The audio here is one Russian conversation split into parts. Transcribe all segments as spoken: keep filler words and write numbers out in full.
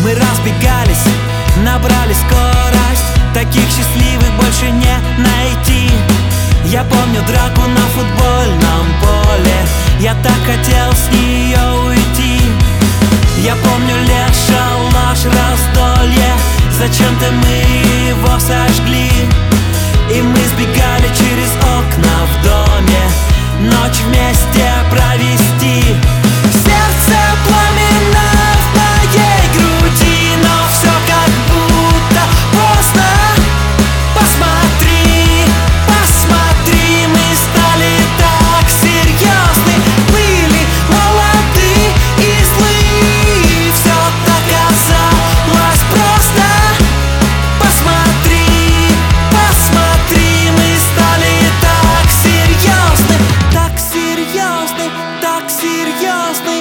Мы разбегались, набрали скорость. Таких счастливых больше не найти. Я помню драку на футбольном поле. Я так хотел с нее уйти. Я помню лес, шалаш, раздолье. Зачем-то мы его сожгли. И мы сбегали через окна в доме. Ночь вместе провести. Сердце пламенно в моей груди, но все как будто поздно. Посмотри, посмотри, мы стали так серьезны. Были молоды и злы, все так казалось просто. Посмотри, посмотри, мы стали так серьезны. Так серьезны, так серьезны.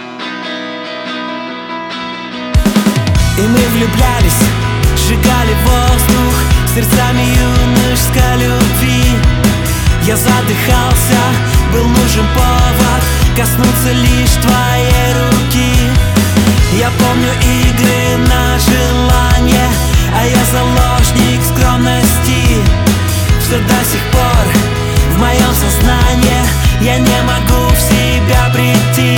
И мы влюблялись, сжигали воздух сердцами юношеской любви. Я задыхался, был нужен повод коснуться лишь твоей руки. Я помню игры на желание, а я заложник скромности. Что до сих пор в моем сознании я не могу в себя прийти.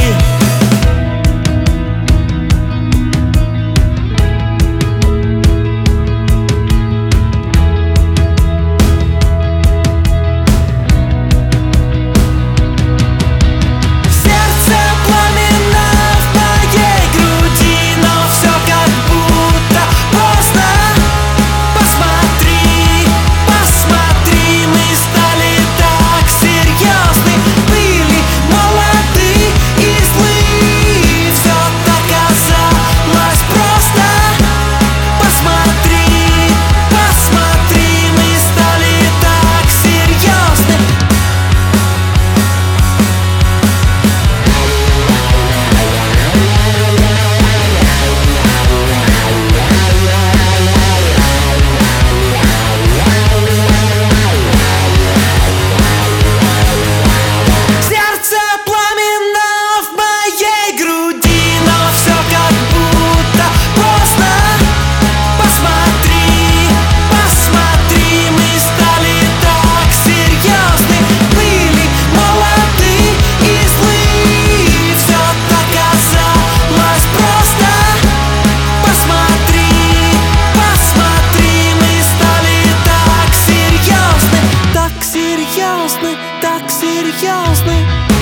серьезны, так серьезны.